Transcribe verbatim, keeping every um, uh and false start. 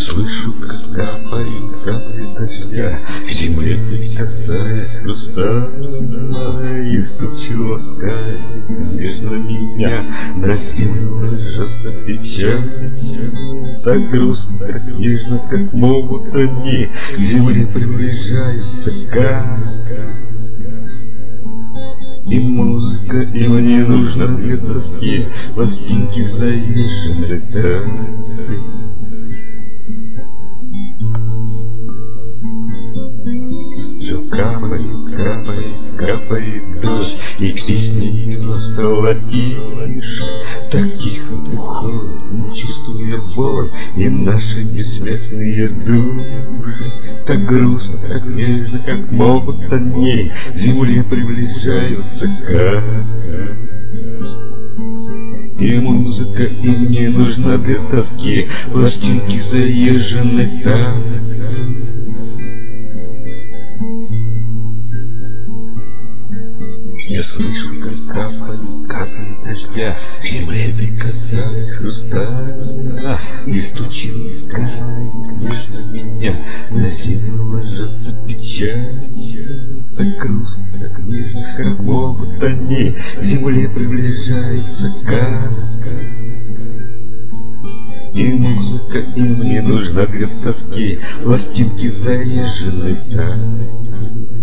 слышу, как капает капли дождя, к земле прикасаясь хрустально, и стучу ласкаясь нежно меня. На землю ложатся печаль, так грустно, так нежно, как могут они, к земле приближаются капли. И музыка, и мне нужно две тоски, пластинки заезжены даты. Все капает, капает, капает дождь, и песни его стало тише. Так тихо уходит, не чувствуя боль, и наши бессмертные души. Так грустно, так нежно, как могут они, к земле приближаются капли. И музыка, и мне нужна для тоски, пластинки заезжены так. Я слышу, как капали капли дождя, к земле прикасаясь хрустально, и стучи ласкаясь нежно меня. На землю ложатся печаль, так грустно, так нежно, как могут они, к земле приближаются капли. И музыка, и мне нужна для тоски, пластинки заезжены так.